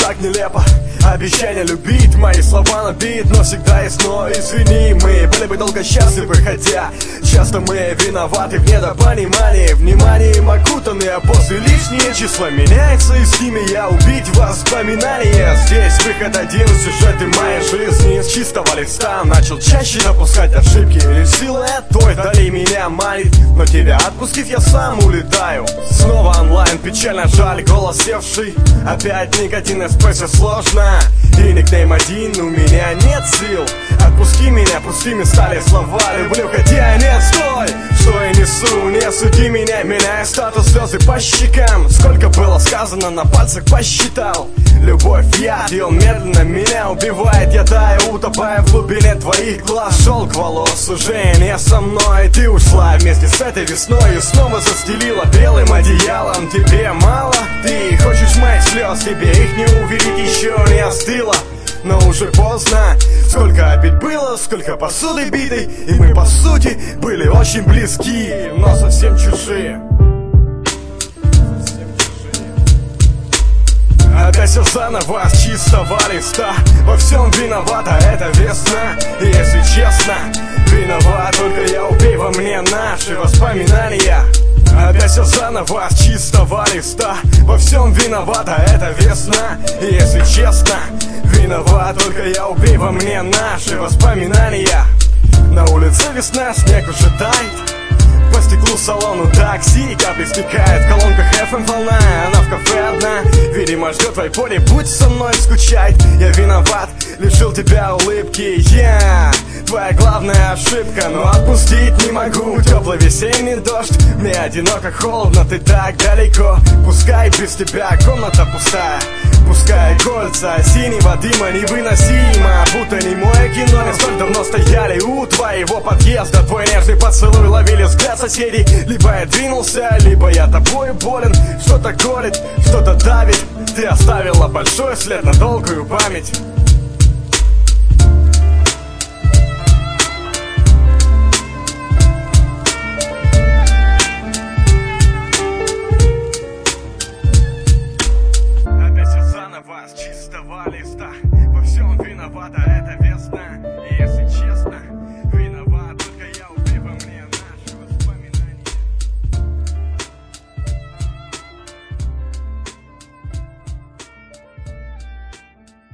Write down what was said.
так нелепо. Обещание любить, мои слова на бит, но всегда есть но. Извини, мы были бы долго счастливы, хотя часто мы виноваты в недопонимании. Вниманием окутаны, а после лишние числа меняется, и с ними я убить воспоминания. Здесь выход один, сюжеты моей жизни. С чистого листа начал чаще допускать ошибки. Лишь сила той дали меня манит, но тебя отпустив я сам улетаю. Снова онлайн, печально жаль, голос севший. Опять никотин, эспрессо сложно. И никнейм один, у меня нет сил. Отпусти меня, пустыми стали слова. Люблю, хотя нет, стой. Что я несу, не суди меня. Меняя статус, слезы по щекам. Сколько было сказано, на пальцах посчитал. Любовь, яд, и он медленно меня убивает. Я таю, утопая в глубине твоих глаз. Шелк волос уже не со мной. Ты ушла вместе с этой весной и снова застелила белым одеялом. Тебе мало? Ты хочешь моих слез, тебе их не увидеть, еще не остыло. Но уже поздно. Сколько обид было, сколько посуды битой, и мы по сути были очень близки, но совсем чужие. Опять все заново, с чистого листа. Во всем виновата эта весна. И если честно, виноват только я. Убей во мне наши воспоминания. Опять все заново, с чистого листа. Во всем виновата эта весна. И если честно, виноват только я. Убей во мне наши воспоминания. На улице весна, снег уже тает. По стеклу салону такси, капли стекают. В колонках FM волна, она в кафе одна. Видимо, ждет твой поле, будь со мной скучать. Я виноват, лишил тебя улыбки. Я твоя главная ошибка, но отпустить не могу. Теплый весенний дождь, мне одиноко, холодно, ты так далеко. Пускай без тебя комната пустая. Пускай кольца синего дыма невыносимо. Будто не мое кино, не столь давно стояли у твоего подъезда. Твой нежный поцелуй ловили взгляд соседей. Либо я двинулся, либо я тобою болен. Что-то колет, что-то давит. Ты оставила большой след на долгую память.